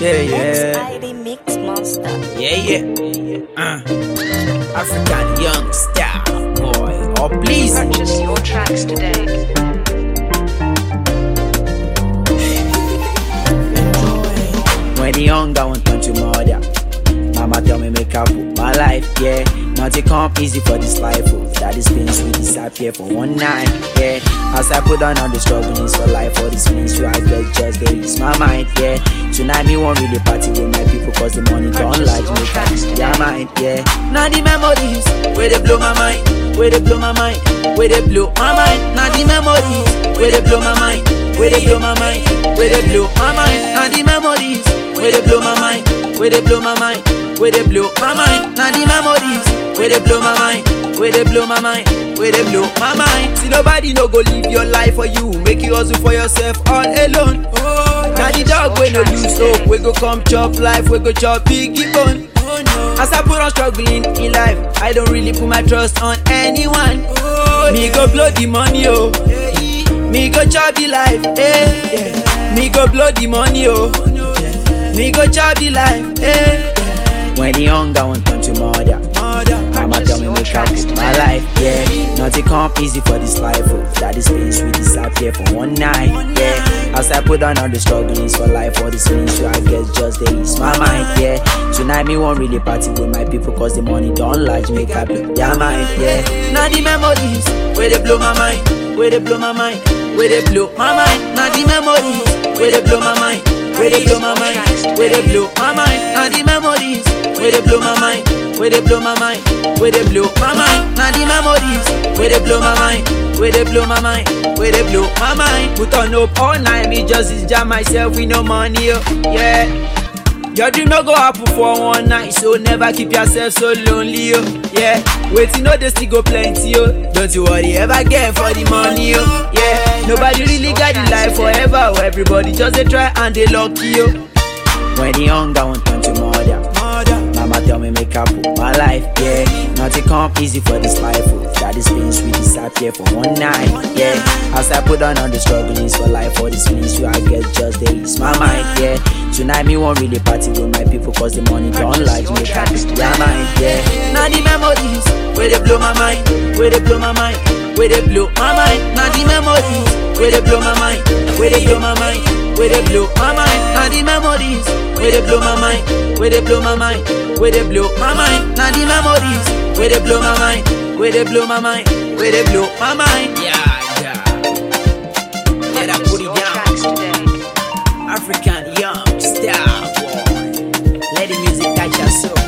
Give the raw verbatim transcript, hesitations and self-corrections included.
Yeah, yeah. I D Mix Monster. Yeah, yeah. Uh. African young star boy. Oh, please. Purchase your tracks today. When the hunger won't turn to murder, mama tell me make up my life, yeah. Nothing come easy for this life, oh. That is pains we disappear for one night, yeah. As I put on all the strugglings for life, for this means to I get just they use my mind, yeah. Tonight me won't really party with my people, cause the money don't like me, their mind, yeah. Now the memories, where they blow my mind, where they blow my mind, where they blow my mind. Now the memories, where they blow my mind, where they blow my mind, where they blow my mind. Now the memories, where they blow my mind, where they blow my mind, where they blow my mind. Now the memories, where they blow my mind, where they blow my mind, where they blow my mind. See nobody no go live your life for you, make you hustle for yourself all alone. Oh, now the dog we no lose hope, we go come chop life, we go chop biggie bone. Oh, no. As I put on struggling in life, I don't really put my trust on anyone. Oh, me yeah. Go blow the money, oh. Yeah. Me go chop the life, eh. Yeah. Me go blow the money, oh. Yeah. Me go chop the life, eh. Yeah. When the hunger won't turn to murder, mama tell me make up my life, yeah. Nothing come easy for this life, oh. That is pains we disappear for one night, yeah. As I put on all the strugglings for life, for this means to I get just they ease my mind, yeah. Tonight me won't really party with my people, cause the money don't like make up their mind, yeah. Now the memories, where they blow my mind, where they blow my mind, where they blow my mind. Now the memories, where they blow my mind, where they blow my mind, where they blow my mind. Now the memories, where they blow my mind, where they blow my mind, where they blow my mind. Now the memories, where they blow my mind, where they blow my mind, where they blow my mind. Put on up all night, me just is jam myself with no money, oh, yeah. Your dream no go happen for one night, so never keep yourself so lonely, oh, yeah. Waiting, no, they still go plenty, oh. Don't you worry, ever get for the money, oh, yeah. Nobody really got the life forever, oh. Everybody just they try and they lucky, oh. When the hunger won't turn to murder, mama tell me make up my life, yeah. Nothing come easy for this life, oh. That is pains we disappear for one night, yeah. As I put on all the strugglings for life, for this means to I get just they ease my mind, yeah. Tonight me won't really party with my people, cause the money don't like make up their mind, yeah. Now the memories, where they blow my mind, where they blow my mind, where they blow my mind. Now the memories, where they blow my mind, where they blow my mind, where they blow my mind. Now the memories, where they blow my mind, where they blow my mind, where they blow my mind. Now the memories, where they blow my mind, where they blow my mind, where they blow my mind. Yeah, yeah. Let I put it down. African young star boy. Let the music touch your soul.